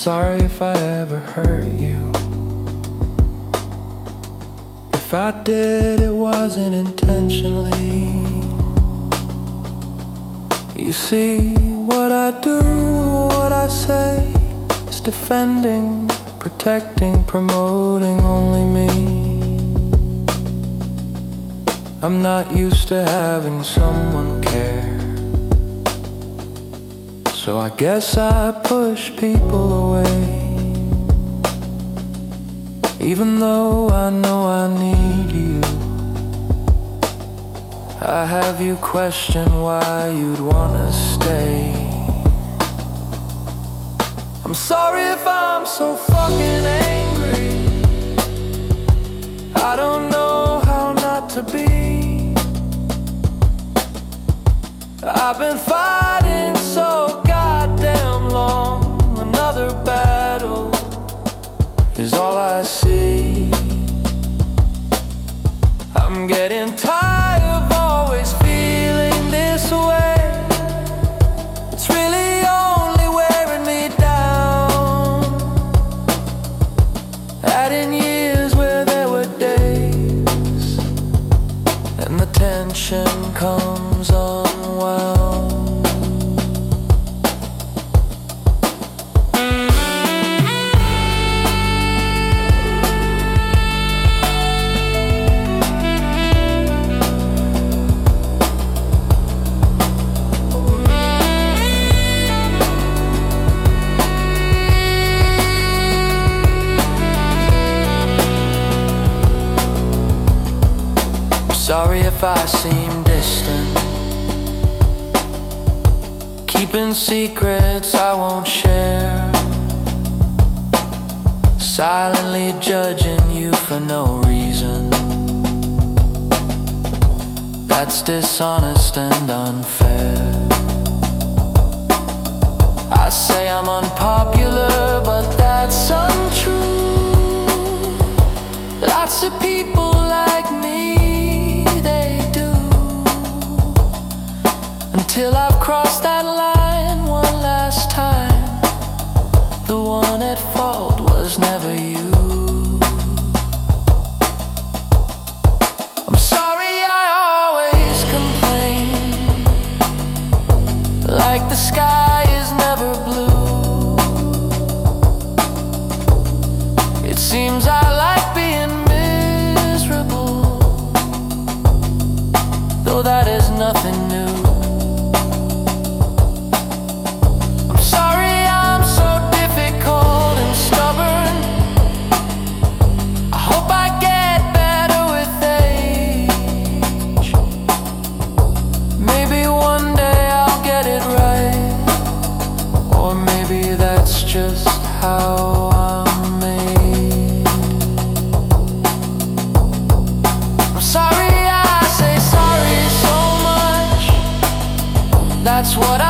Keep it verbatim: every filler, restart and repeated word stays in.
sorry if I ever hurt you. If I did, it wasn't intentionally. You see, what I do, what I say is defending, protecting, promoting only me. I'm not used to having someone care, so I guess I push people away, even though I know I need you. I have you question why you'd wanna stay. I'm sorry if I'm so fucking angry. I don't know how not to be. I've been fighting so goddamn long. Another battle is all I see. I'm getting tired of always feeling this way. It's really only wearing me down, adding years where there were days, and the tension comes unwound. Sorry if I seem distant, keeping secrets I won't share, silently judging you for no reason. That's dishonest and unfair. I say I'm unpopular, but that's untrue. Lots of people like me, they do. Until I've crossed that line one last time, the one at fault was never you. I'm sorry I always complain, like the sky is never blue. It seems I like being miserable, though that is nothing new. I'm sorry I'm so difficult and stubborn. I hope I get better with age. Maybe one day I'll get it right, or maybe that's just how I'm made. I'm sorry I say sorry so much. That's what